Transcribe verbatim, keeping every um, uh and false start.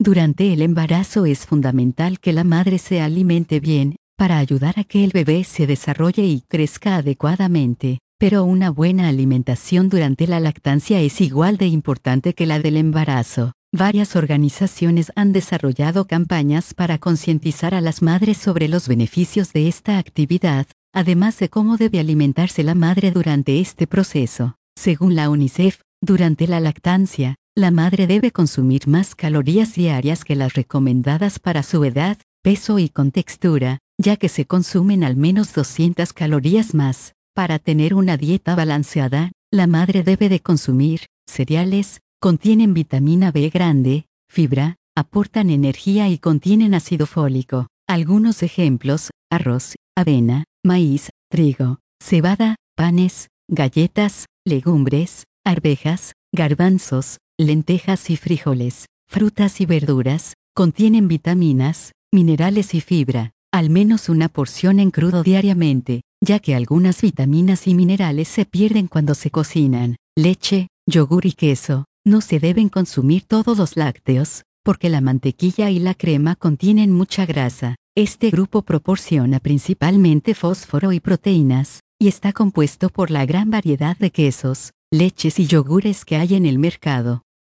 Durante el embarazo es fundamental que la madre se alimente bien, para ayudar a que el bebé se desarrolle y crezca adecuadamente, pero una buena alimentación durante la lactancia es igual de importante que la del embarazo. Varias organizaciones han desarrollado campañas para concientizar a las madres sobre los beneficios de esta actividad, además de cómo debe alimentarse la madre durante este proceso. Según la UNICEF, durante la lactancia, la madre debe consumir más calorías diarias que las recomendadas para su edad, peso y contextura, ya que se consumen al menos doscientas calorías más. Para tener una dieta balanceada, la madre debe de consumir cereales, contienen vitamina B grande, fibra, aportan energía y contienen ácido fólico. Algunos ejemplos: arroz, avena, maíz, trigo, cebada, panes, galletas, legumbres, arvejas, garbanzos, lentejas y frijoles, frutas y verduras, contienen vitaminas, minerales y fibra. Al menos una porción en crudo diariamente, ya que algunas vitaminas y minerales se pierden cuando se cocinan. Leche, yogur y queso. No se deben consumir todos los lácteos, porque la mantequilla y la crema contienen mucha grasa. Este grupo proporciona principalmente fósforo y proteínas, y está compuesto por la gran variedad de quesos, leches y yogures que hay en el mercado.